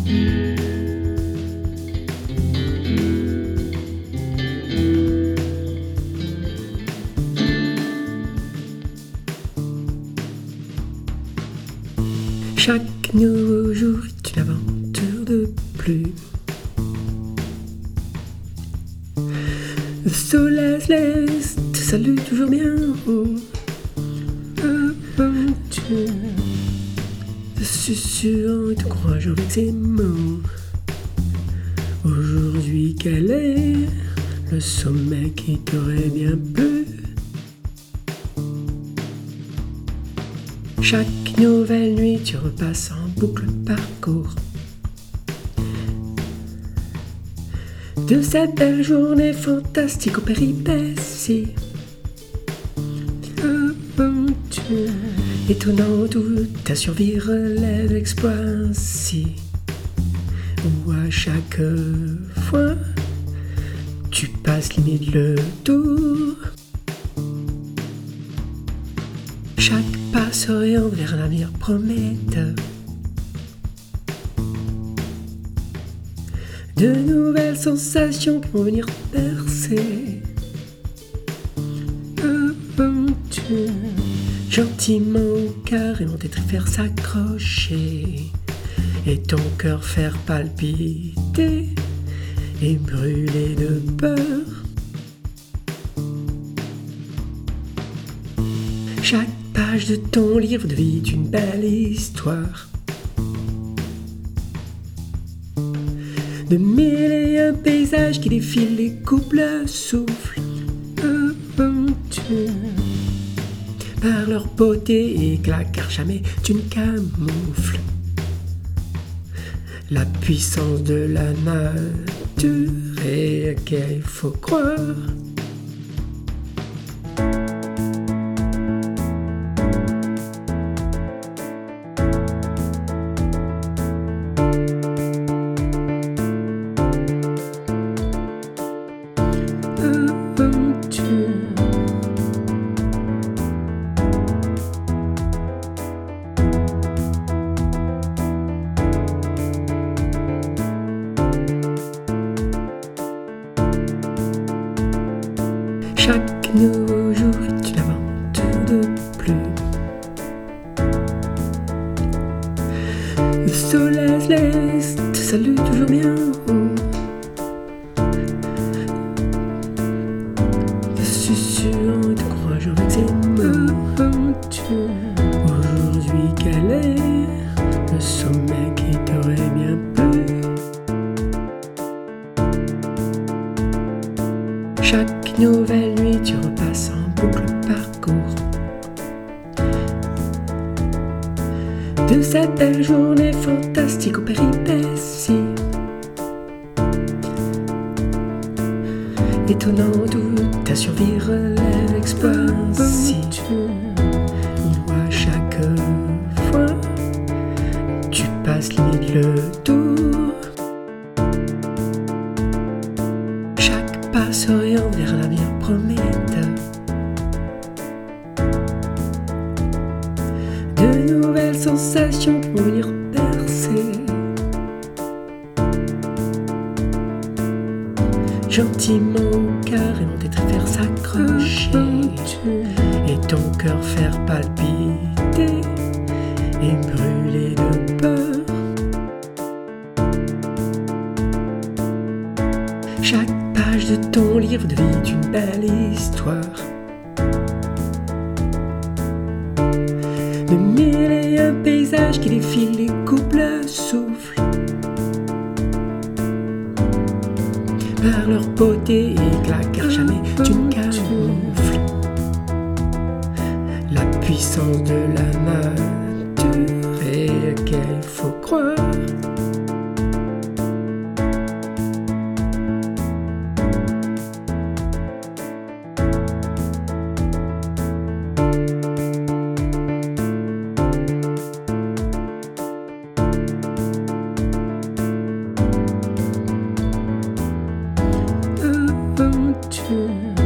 Chaque nouveau jour est une aventure de plus. Le soleil se laisse, te salue toujours bien. Aventure, te susurrant et te encourageant avec ses mots. Aujourd'hui, quel est le sommet qui t'aurait bien plu? Chaque nouvelle nuit, tu repasses en boucle le parcours de cette belle journée fantastique aux péripéties. Aventure étonnante où ta survie relève l'exploit si, où à chaque fois tu passes limite le tour. Chaque pas s'oriente vers un avenir prometteur. De nouvelles sensations qui vont venir percer. Aventure, gentiment au cœur et vont te faire s'accrocher. Et ton cœur faire palpiter et brûler de peur. Chaque page de ton livre de vie est une belle histoire. De mille et un paysages qui défilent, les couples soufflent. Aventure, par leur beauté et éclat, car jamais tu ne camoufles la puissance de la nature et à laquelle il faut croire. Chaque nouveau jour est une aventure de plus. Le soleil se laisse, te salue toujours bien. Te susurrant et te encourageant avec ses mots. Aujourd'hui, quel est le sommet qui t'aurait bien plu? Chaque nouvelle nuit, tu repasses en boucle le parcours de cette belle journée fantastique aux péripéties. Étonnante où ta survie relève l'exploit si, où à chaque fois tu passes limite le tour. Chaque pas s'oriente vers un avenir prometteur. De nouvelles sensations qui vont venir percer. Gentiment au cœur et vont te faire s'accrocher. Et ton cœur faire palpiter et brûler de peur. Chaque page de ton livre de vie est une belle histoire. De mille et un paysages qui défilent, les couples soufflent. Par leur beauté et éclat, car jamais tu ne camoufles la puissance de la nature et à laquelle il faut croire. Aventure,